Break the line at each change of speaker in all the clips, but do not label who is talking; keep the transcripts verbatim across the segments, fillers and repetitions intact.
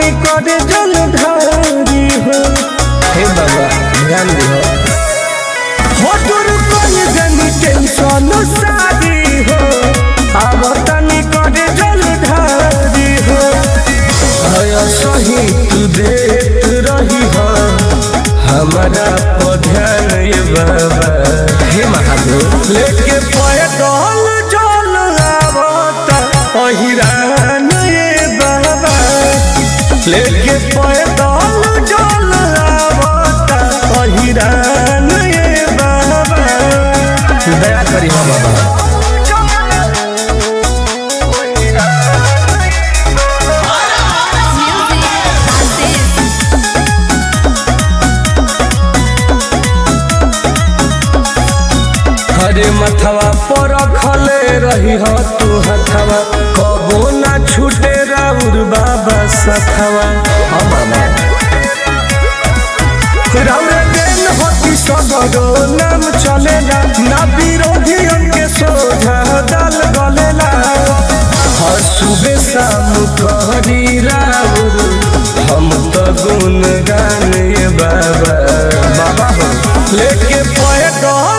निकट जलधारी हो। हे बाबा ध्यान दियो हो दूर कोई जनी टेंशन सारी हो आवता निकट जलधारी हो। हया सही तू देत रही हो हमारा ध्यान ये बाबा। हे महादेव लेके पैदल जल आवता अहिरान ये बाबा। लेके पैदल जल आवता अहिरान ये बाबा। दया करी हो बाबा। हरे मथवा पर खले रही हो तू हथवा कबो ना छूटे राउर बाबा सथवा। राउर देन होती सगरो नाम चलेला ना विरोधियों के सोझा दल गलेला। हसुबे शाम कहरी राउर हम तो गुन गान ये बाबा। बाबा हो लेके पैदल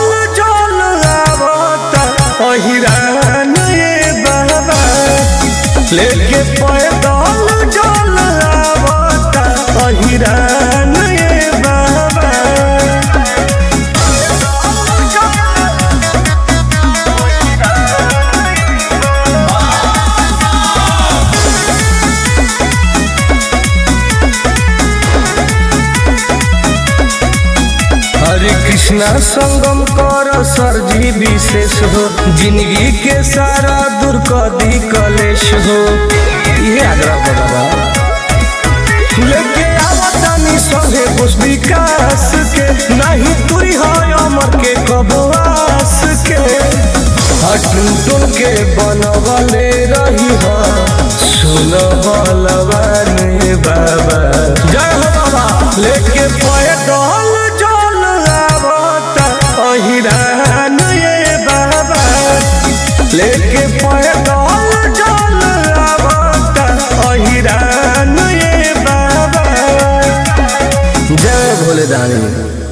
अहिरान ये बाबा। लेके पैदल जल आवता अहिरान ये बाबा। हरे कृष्णा संगम कर सरजी विशेष हो जिंदगी के सारा दूर कदी कलेश हो। ये आग्रह बाबा लेके आवतानी सभे घोष विकास के नहीं तुरी हो अमर के कबुआस के। हटुन के बनवले रही हो सुन बलवान बाबा। जय हो बाबा लेके पैदल जल आवता अहिरान ये बाबा। लेके पैदल जल आवता अहिरान ये बाबा। जय भोले दानी।